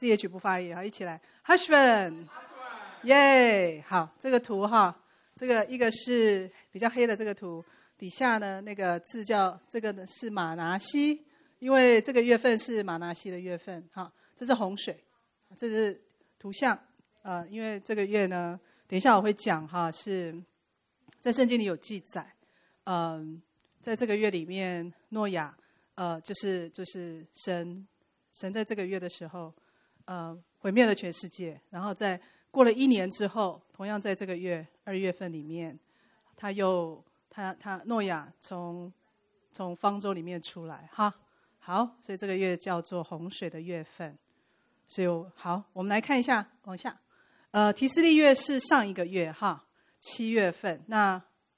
，CH 不发音，好，一起来 ，Hashvan， 耶，好，这个图哈，这个一个是比较黑的这个图，底下呢那个字叫这个呢是马拿西，因为这个月份是马拿西的月份，哈，这是洪水，这是图像，因为这个月呢，等一下我会讲哈，是在圣经里有记载，在这个月里面，诺亚，就是神在这个月的时候，毁灭了全世界。然后在过了1年之后，同样在这个月2月份里面，他诺亚从方舟里面出来，哈，好，所以这个月叫做洪水的月份。所以好，我们来看一下，往下，提斯利月是上一个月哈，7月份。那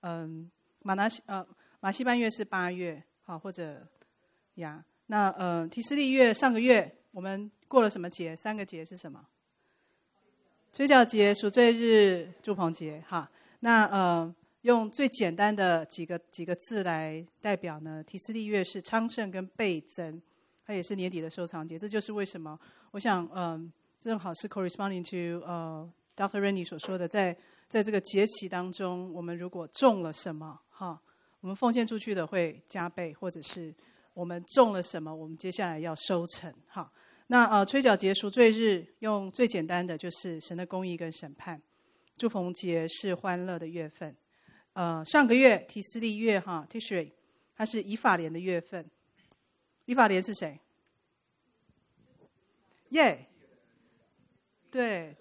马西班月是8月，好，或者呀，那提斯利月上个月我们过了什么节？3个节是什么？吹角节、赎罪日、住棚节，哈。那用最简单的几个字来代表呢？提斯利月是昌盛跟倍增，它也是年底的收藏节。这就是为什么我想正好是 corresponding to Dr. Rennie 所说的，在这个节期当中，我们如果种了什么，哈。我们奉献出去的会加倍，或者是我们种了什么，我们接下来要收成。好，那吹角节、赎罪日用最简单的就是神的公义跟审判。祝逢节是欢乐的月份。上个月提斯利月哈 Tishri， 它是以法莲的月份。以法莲是谁？耶、对，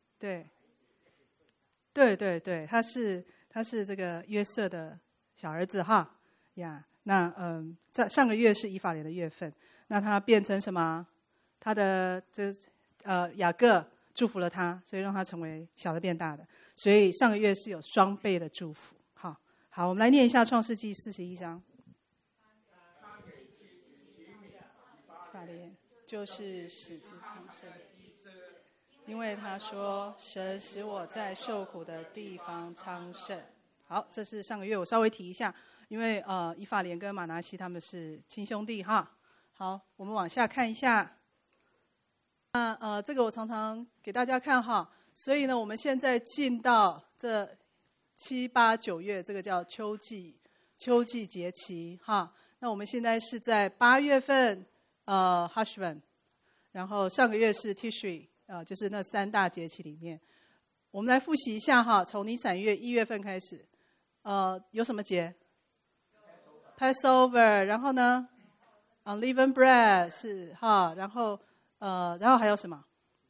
他是这个约瑟的小儿子哈呀，那在上个月是以法莲的月份，那他变成什么？他的雅各祝福了他，所以让他成为小的变大的，所以上个月是有双倍的祝福。好，我们来念一下创世纪41章。以法莲就是使之昌盛，因为他说神使我在受苦的地方昌盛。好，这是上个月我稍微提一下，因为以法莲跟马拿西他们是亲兄弟哈。好，我们往下看一下。这个我常常给大家看哈。所以呢，我们现在进到这7、8、9月，这个叫秋季节期哈。那我们现在是在8月份Hashvan， 然后上个月是 Tishri， 就是那3大节期里面，我们来复习一下哈。从尼散月1月份开始。有什么节 ？Passover， 然后呢 ，Unleavened bread 是哈，然后还有什么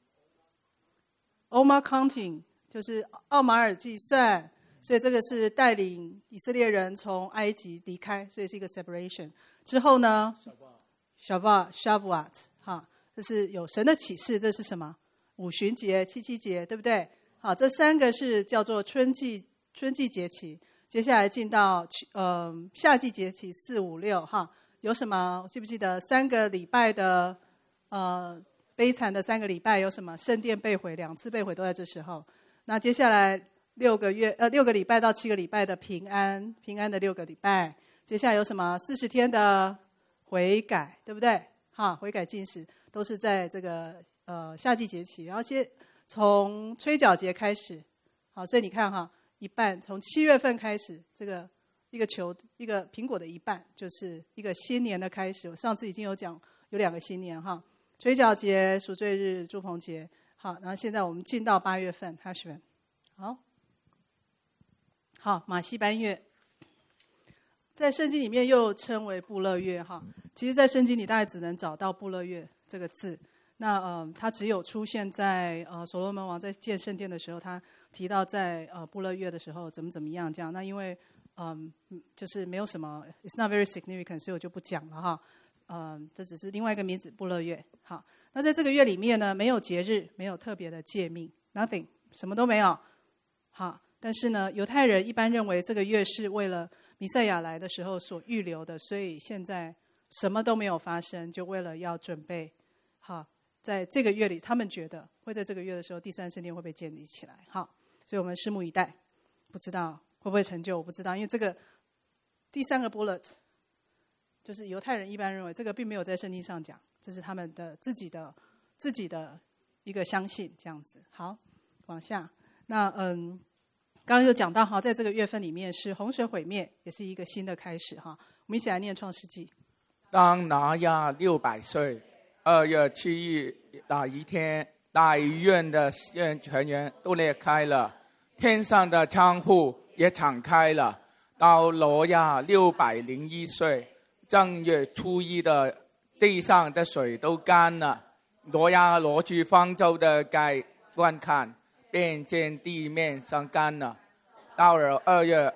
？Omar counting 就是奥马尔计算，所以这个是带领以色列人从埃及离开，所以是一个 separation。之后呢 ，Shavuot 哈，这是有神的启示，这是什么？五旬节、七七节，对不对？好，这3个是叫做春季节期。接下来进到夏季节期4、5、6哈，有什么？记不记得3个礼拜的悲惨的3个礼拜有什么？圣殿被毁，2次被毁都在这时候。那接下来6个礼拜到7个礼拜的平安的6个礼拜。接下来有什么？40天的悔改，对不对？哈，悔改禁食都是在这个夏季节期，然后从吹角节开始。好，所以你看哈。一半从7月份开始，这个一个苹果的一半，就是一个新年的开始。我上次已经有讲，有2个新年哈，吹角节、赎罪日、住棚节。好，然后现在我们进到8月份 Hashvan。好，马西班月，在圣经里面又称为布勒月哈。其实，在圣经里大概只能找到布勒月这个字。那它只有出现在所罗门王在建圣殿的时候，他提到在布勒月的时候怎么样这样。那因为就是没有什么 ，it's not very significant， 所以我就不讲了哈。这只是另外一个名字布勒月。好，那在这个月里面呢，没有节日，没有特别的诫命 ，nothing， 什么都没有。好，但是呢，犹太人一般认为这个月是为了弥赛亚来的时候所预留的，所以现在什么都没有发生，就为了要准备好。在这个月里，他们觉得会在这个月的时候，第3圣殿会被建立起来。好，所以我们拭目以待，不知道会不会成就，我不知道，因为这个第3个 bullet 就是犹太人一般认为这个并没有在圣经上讲，这是他们的自己自己的一个相信这样子。好，往下。那刚刚就讲到哈，在这个月份里面是洪水毁灭，也是一个新的开始哈。我们一起来念创世纪。 当挪亚600岁，2月7日那一天，大医院的全员都裂开了，天上的窗户也敞开了。到挪亚601岁正月初一的地上的水都干了，挪亚挪去方舟的盖观看，便见地面上干了。到了2月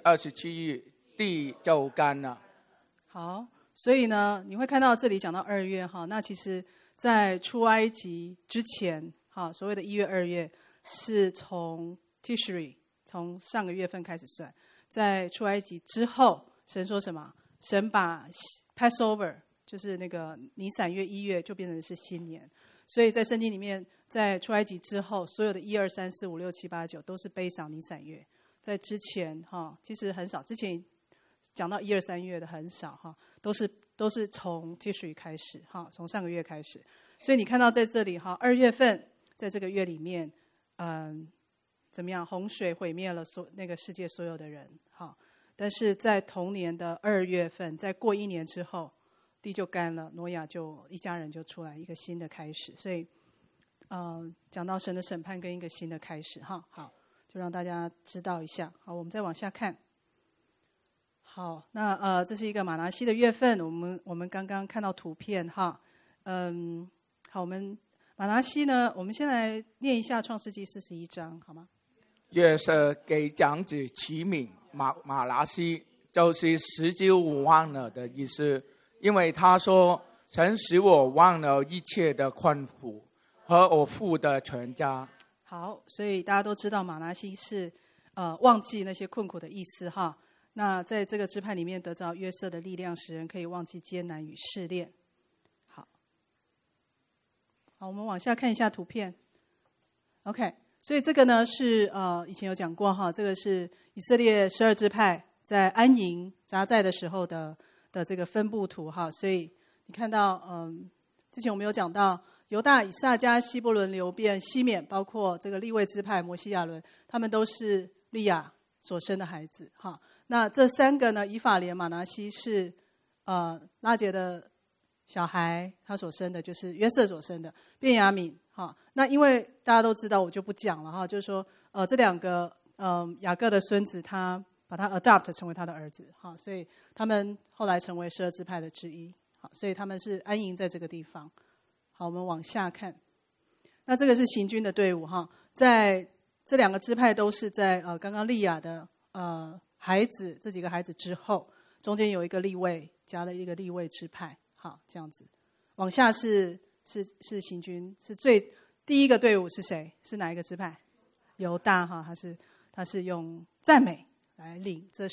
27日，地就干了。 好，所以呢，你会看到这里讲到2月哈，那其实在出埃及之前哈，所谓的1月2月是从 Tishri 从上个月份开始算，在出埃及之后，神说什么？神把 Passover 就是那个尼散月1月就变成是新年，所以在圣经里面，在出埃及之后，所有的1、2、3、4、5、6、7、8、9都是背上尼散月。在之前哈，其实很少，之前讲到1、2、3月的很少哈，都是从 Tishri 开始哈，从上个月开始。所以你看到在这里哈，2月份在这个月里面，怎么样？洪水毁灭了那个世界所有的人哈，但是在同年的2月份，在过1年之后，地就干了，挪亚就一家人就出来一个新的开始。所以，讲到神的审判跟一个新的开始哈，好。就让大家知道一下。好，我们再往下看。好，那这是一个马拿西的月份，我们刚刚看到图片哈。好，我们马拿西呢，我们先来念一下创世纪41章，好吗？ 约瑟给长子起名马拿西，就是十九我忘了的意思，因为他说神使我忘了一切的困苦和我父的全家。 好，所以大家都知道马拿西是忘记那些困苦的意思哈。那在这个支派里面得到约瑟的力量，使人可以忘记艰难与试炼。好，我们往下看一下图片。OK， 所以这个呢是以前有讲过哈，这个是以色列12支派在安营扎寨的时候的这个分布图哈。所以你看到之前我们有讲到。犹大、以萨迦、西布伦、流便、西缅，包括这个利未支派摩西亚伦，他们都是利亚所生的孩子。哈，那这3个呢，以法莲、马拿西是拉结的小孩，他所生的就是约瑟所生的便雅悯。哈，那因为大家都知道，我就不讲了哈。就是说，这2个雅各的孙子，他把他 adopt 成为他的儿子。哈，所以他们后来成为12支派的之一。好，所以他们是安营在这个地方。好，我们往下看。那这个是行军的队伍哈，在这2个支派都是在刚刚利亚的孩子这几个孩子之后，中间有一个利未，加了一个利未支派。好，这样子。往下是行军，是第一个队伍是谁？是哪一个支派？犹大哈，他是用赞美来领这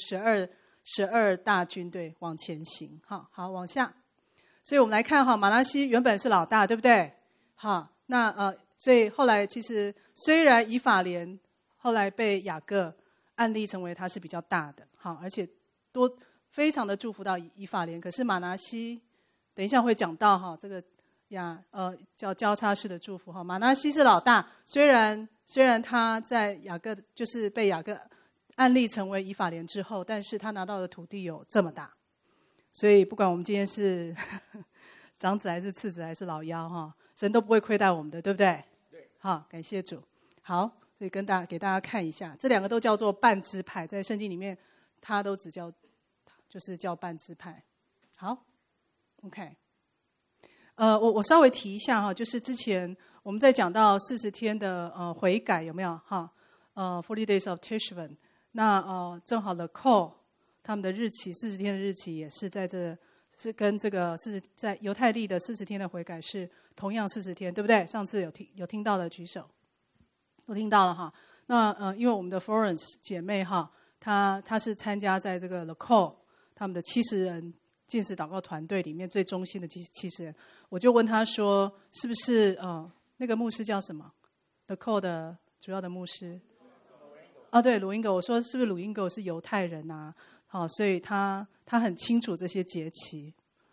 12大军队往前行。好，往下。所以我们来看哈，马拿西原本是老大，对不对？好，那所以后来其实虽然以法莲后来被雅各按立成为他是比较大的，好，而且非常的祝福到以法莲，可是马拿西等一下会讲到哈，这个叫交叉式的祝福哈。马拿西是老大，虽然他在雅各就是被雅各按立成为以法莲之后，但是他拿到的土地有这么大。所以不管我们今天是长子还是次子还是老幺哈，神都不会亏待我们的，对不对？对。好，感谢主。好，所以给大家看一下，这2个都叫做半支派，在圣经里面，它都只就是叫半支派。好 ，OK。我稍微提一下哈，就是之前我们在讲到40天的悔改有没有哈？40 days of Teshuvah， 那正好的 call。他们的日期40天的日期也是是跟这个在犹太历的40天的悔改是同样40天，对不对？上次有听到的举手，都听到了哈。那因为我们的 Florence 姐妹哈，她是参加在这个 The Call 他们的70人禁食祷告团队里面最忠心的70人，我就问她说，是不是那个牧师叫什么 ？The Call 的主要的牧师对，鲁英格，我说是不是鲁英格是犹太人啊？好，所以他很清楚这些节期。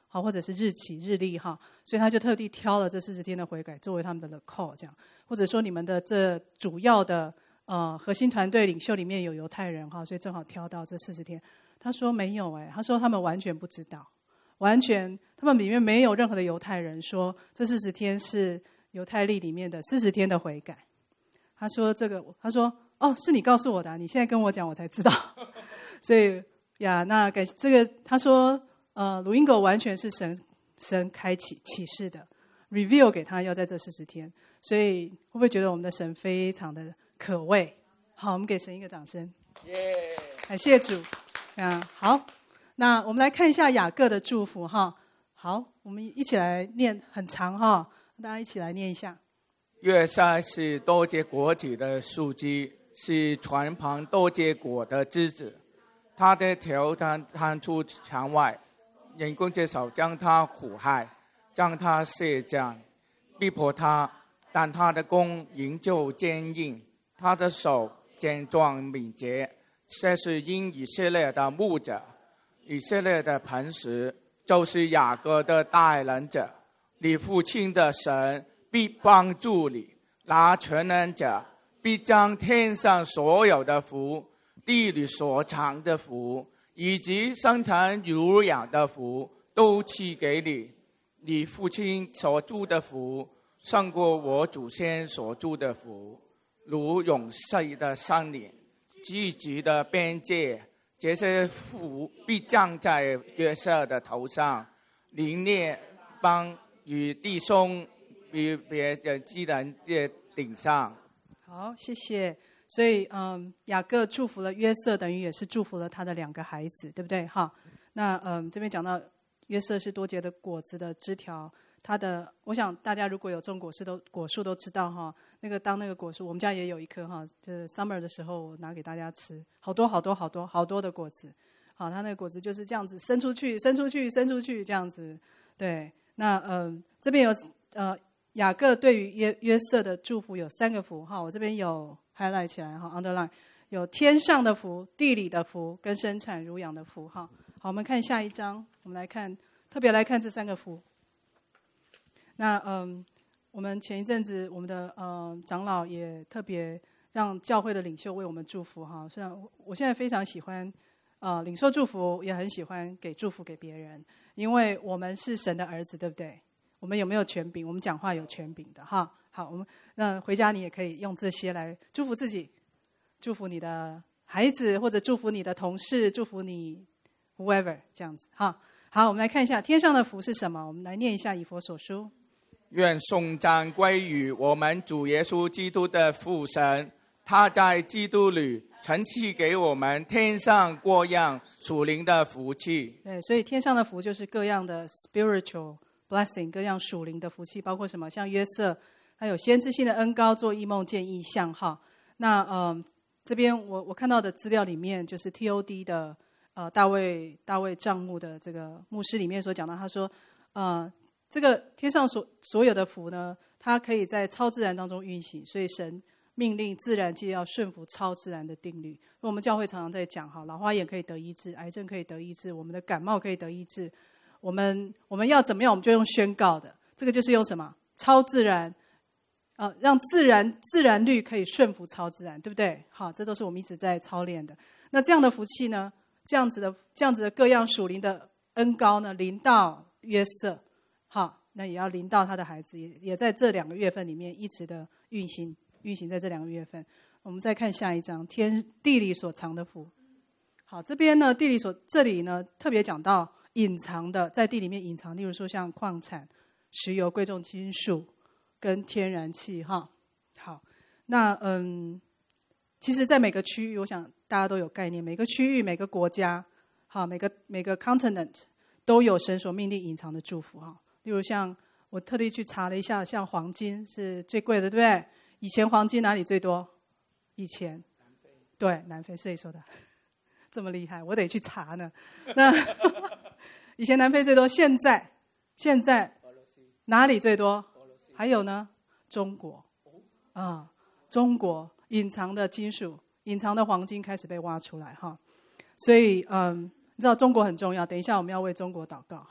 好，或者是日期日历哈，所以他就特地挑了这40天的悔改作为他们的 the call 这样，或者说你们的这主要的核心团队领袖里面有犹太人哈，所以正好挑到这40天。他说没有他说他们完全不知道，完全他们里面没有任何的犹太人说这40天是犹太历里面的40天的悔改。他说他说哦，是你告诉我的你现在跟我讲我才知道。所以呀，那这个他说鲁英狗完全是神开启启示的 reveal 给他要在这40天，所以会不会觉得我们的神非常的可畏？好，我们给神一个掌声。感谢主。好，那我们来看一下雅各的祝福哈。好，我们一起来念，很长哈，大家一起来念一下。 约瑟是多结果子的树基，是船旁多结果的枝子。他的头探出墙外，人弓之手将他苦害，将他卸降，逼迫他，但他的弓仍旧坚硬，他的手健壮敏捷。这是因以色列的牧者，以色列的磐石，就是雅各的带领者。你父亲的神必帮助你，那全能者必将天上所有的福，地里所藏的福，以及生产乳养的福，都赐给你。你父亲所住的福，胜过我祖先所住的福，如永世的山岭，积极的边界，这些福必降在约瑟的头上，林列邦与弟兄与别的基人的顶上。 好，谢谢。所以雅各祝福了约瑟，等于也是祝福了他的2个孩子，对不对？哈，那这边讲到约瑟是多结的果子的枝条，我想大家如果有种果树都知道哈，当那个果树，我们家也有一棵哈，就是 summer 的时候我拿给大家吃，好多的果子。好，它那个果子就是这样子伸出去这样子。对，那这边有雅各对于约瑟的祝福有3个福哈，我这边有 highlight 起来哈 ，underline 有天上的福、地里的福跟生产乳养的福哈。好，我们看下一章，我们特别来看这3个福。那我们前一阵子我们的长老也特别让教会的领袖为我们祝福哈。虽然我现在非常喜欢领受祝福，也很喜欢给祝福给别人，因为我们是神的儿子，对不对？我们有没有权柄？我们讲话有权柄的哈。好，我们那回家你也可以用这些来祝福自己，祝福你的孩子，或者祝福你的同事，祝福你 whoever 这样子哈。好，我们来看一下天上的福是什么。我们来念一下以弗所书。 愿颂赞归于我们主耶稣基督的父神，他在基督里曾赐给我们天上各样属灵的福气。 对，所以天上的福就是各样的 spiritual blessing， 各样属灵的福气，包括什么？像约瑟，他有先知性的恩膏，做异梦见异象哈。那这边我看到的资料里面，就是 TOD 的大卫帐幕的这个牧师里面所讲到，他说这个天上所有的福呢，它可以在超自然当中运行，所以神命令自然界要顺服超自然的定律。我们教会常常在讲哈，老花眼可以得医治，癌症可以得医治，我们的感冒可以得医治。我们要怎么样，我们就用宣告的。这个就是用什么？超自然，让自然律可以顺服超自然，对不对？好，这都是我们一直在操练的。那这样的福气呢？这样子的各样属灵的恩膏呢，临到约瑟。好，那也要临到他的孩子，也在这2个月份里面一直的运行在这2个月份。我们再看下一章，地里所藏的福。好，这边呢，这里呢特别讲到隐藏的，在地里面隐藏，例如说像矿产、石油、贵重金属跟天然气哈。好，那其实在每个区域，我想大家都有概念，每个区域、每个国家，好，每个 continent 都有神所命令隐藏的祝福哈。例如像我特地去查了一下，像黄金是最贵的，对不对？以前黄金哪里最多？以前对，南非，谁说的？这么厉害，我得去查呢。那以前南非最多，现在哪里最多？还有呢？中国中国隐藏的金属、隐藏的黄金开始被挖出来哈。所以你知道中国很重要，等一下我们要为中国祷告哈。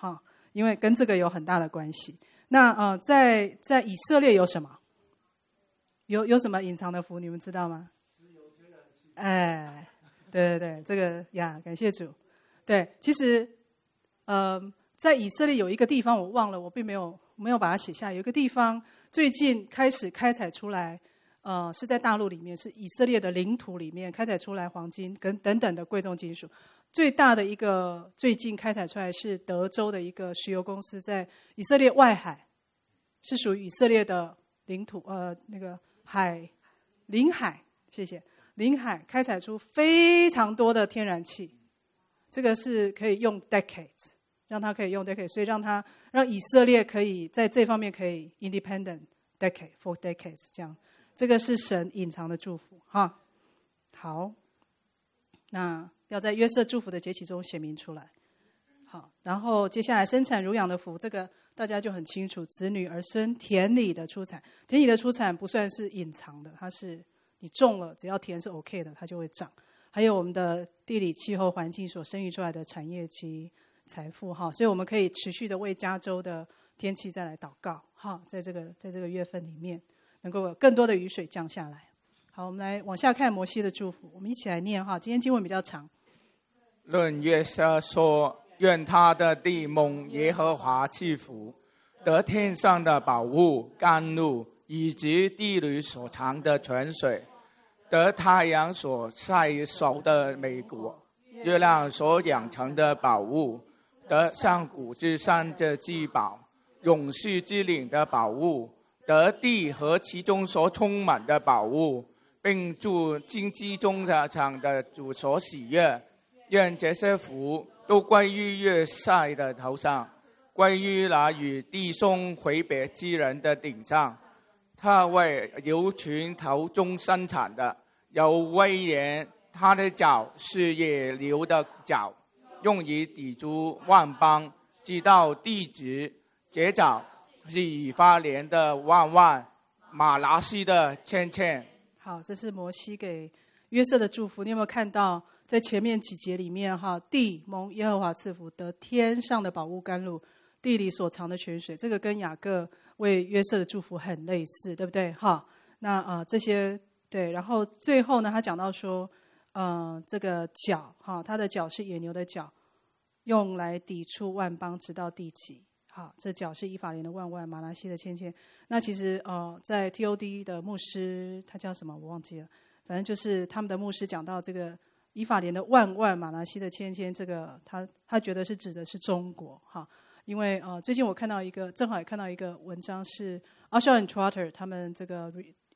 因为跟这个有很大的关系。那在以色列有什么？有什么隐藏的福？你们知道吗？哎，对，这个呀，感谢主。对，其实在以色列有一个地方我忘了，我并没有把它写下。有一个地方最近开始开采出来，是在大陆里面，是以色列的领土里面开采出来黄金跟等等的贵重金属。最大的一个最近开采出来是德州的一个石油公司，在以色列外海，是属于以色列的领土，那个领海，谢谢，领海开采出非常多的天然气，这个是可以用 decades， 让它可以用 decades， 所以让以色列可以在这方面可以 independent for decades 这样，这个是神隐藏的祝福哈。好，那要在约瑟祝福的节期中显明出来。好，然后接下来生产乳养的福，这个大家就很清楚，子女儿孙田里的出产，田里的出产不算是隐藏的，它是你种了，只要田是 OK 的，它就会长。还有我们的地理气候环境所生育出来的产业及财富哈，所以我们可以持续的为加州的天气再来祷告哈，在这个月份里面，能够有更多的雨水降下来。好，我们来往下看摩西的祝福，我们一起来念哈。今天经文比较长。 论约瑟说，愿他的地蒙耶和华赐福，得天上的宝物甘露，以及地里所藏的泉水，得太阳所晒熟的美果，月亮所养成的宝物，得上古之山的至宝，永世之岭的宝物，得地和其中所充满的宝物，并住荆棘中的场的主所喜悦。愿这些福都归于约瑟的头上，归于那与弟兄回别之人的顶上。他为牛群头中生产的，有威严，他的脚是野牛的脚，用以抵住万邦，直到地极。这脚是以法莲的万万，马拿西的千千。 好，这是摩西给约瑟的祝福。你有没有看到在前面几节里面哈，地蒙耶和华赐福，得天上的宝物甘露，地里所藏的泉水，这个跟雅各为约瑟的祝福很类似，对不对哈？那这些对，然后最后呢，他讲到说，这个角哈，他的角是野牛的角，用来抵触万邦，直到地极。好，这角是以法莲的万万，马拿西的千千。那其实在 TOD 的牧师，他叫什么我忘记了，反正就是他们的牧师讲到这个以法莲的万万，马拿西的千千，这个他觉得是指的是中国哈，因为最近我看到正好也看到一个文章是 Usher and Trotter 他们这个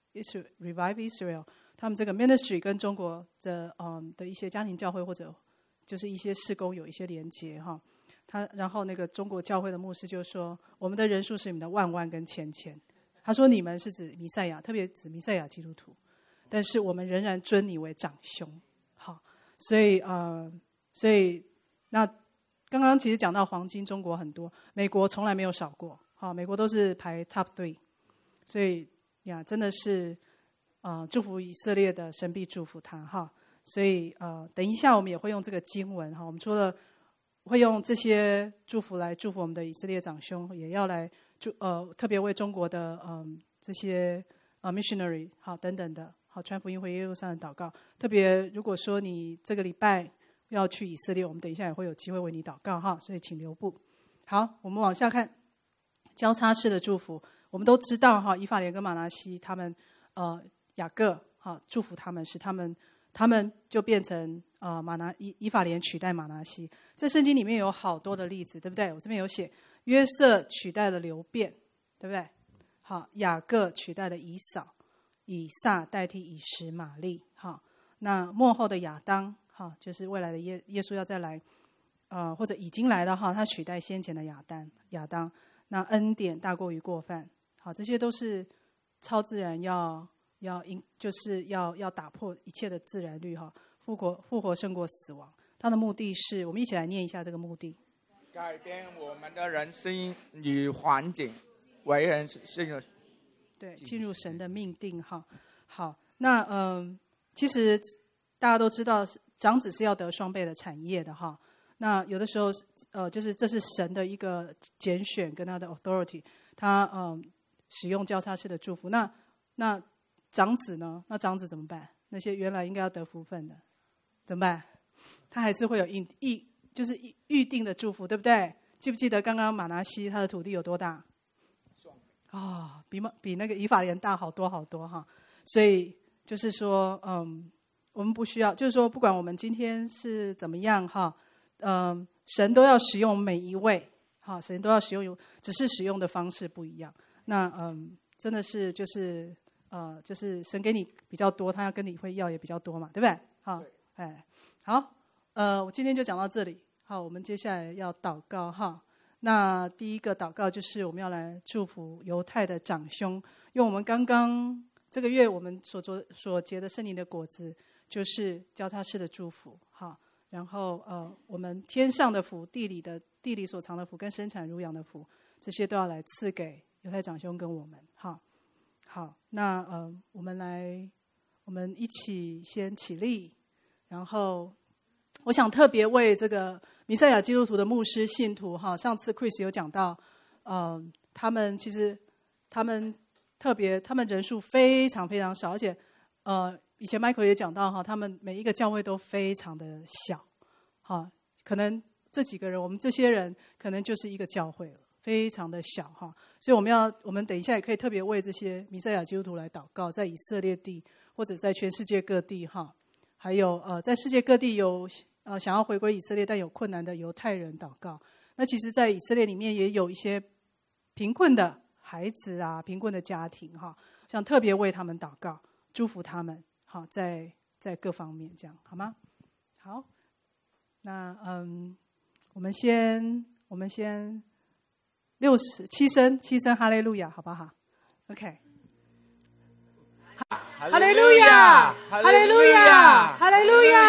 Revive Israel 他们这个 ministry 跟中国的一些家庭教会或者就是一些事工有一些连结哈。然后那个中国教会的牧师就说，我们的人数是你们的万万跟千千。他说你们是指弥赛亚，特别指弥赛亚基督徒，但是我们仍然尊你为长兄。好，所以那刚刚其实讲到黄金，中国很多，美国从来没有少过。好，美国都是排 top 3，所以呀，真的是祝福以色列的神必祝福他哈。所以等一下我们也会用这个经文哈，我们除了会用这些祝福来祝福我们的以色列长兄，也要来特别为中国的这些missionary 好等等的好传福音回耶路撒冷祷告。特别如果说你这个礼拜要去以色列，我们等一下也会有机会为你祷告哈，所以请留步。好，我们往下看交叉式的祝福。我们都知道哈，以法莲跟马拿西他们雅各好祝福他们，使他们就变成以法莲取代马拿西。在圣经里面有好多的例子，对不对？我这边有写，约瑟取代了流便，对不对？好，雅各取代了以扫，以撒代替以实玛利。好，那末后的亚当，好，就是未来的耶稣要再来，或者已经来了哈，他取代先前的亚当。那恩典大过于过犯。好，这些都是超自然就是要打破一切的自然律哈，复活胜过死亡。它的目的是，我们一起来念一下这个目的： 改变我们的人心与环境，为人对，进入神的命定哈。好，那其实大家都知道，长子是要得双倍的产业的哈。 那有的时候就是这是神的一个拣选跟他的 authority， 他使用交叉式的祝福。那长子呢？那长子怎么办？那些原来应该要得福分的怎么办？他还是会有就是预定的祝福，对不对？记不记得刚刚马拿西他的土地有多大？比那个以法莲大好多好多哈。所以就是说，我们不需要，就是说，不管我们今天是怎么样哈，神都要使用每一位，哈，神都要使用，只是使用的方式不一样。那真的是就是神给你比较多，他要跟你会要也比较多嘛，对不对？好，好，我今天就讲到这里。好，我们接下来要祷告哈。那第一个祷告就是我们要来祝福犹太的长兄，因为我们刚刚这个月我们所结的圣灵的果子就是交叉式的祝福，好，然后我们天上的福、地里所藏的福跟生产乳养的福，这些都要来赐给犹太长兄跟我们，好，那我们一起先起立，然后我想特别为这个弥赛亚基督徒的牧师信徒哈，上次 Chris 有讲到，他们其实他们人数非常非常少，而且以前 Michael 也讲到哈，他们每一个教会都非常的小，哈，可能这几个人，我们这些人可能就是一个教会了，非常的小哈，所以我们等一下也可以特别为这些弥赛亚基督徒来祷告，在以色列地或者在全世界各地哈，还有在世界各地有想要回归以色列但有困难的犹太人祷告。那其实在以色列里面也有一些贫困的孩子啊，贫困的家庭哈，想特别为他们祷告，祝福他们好，在各方面这样好吗？好，那我们先七声哈利路亚好不好 ？OK。哈利路亚，哈利路亚，哈利路亚。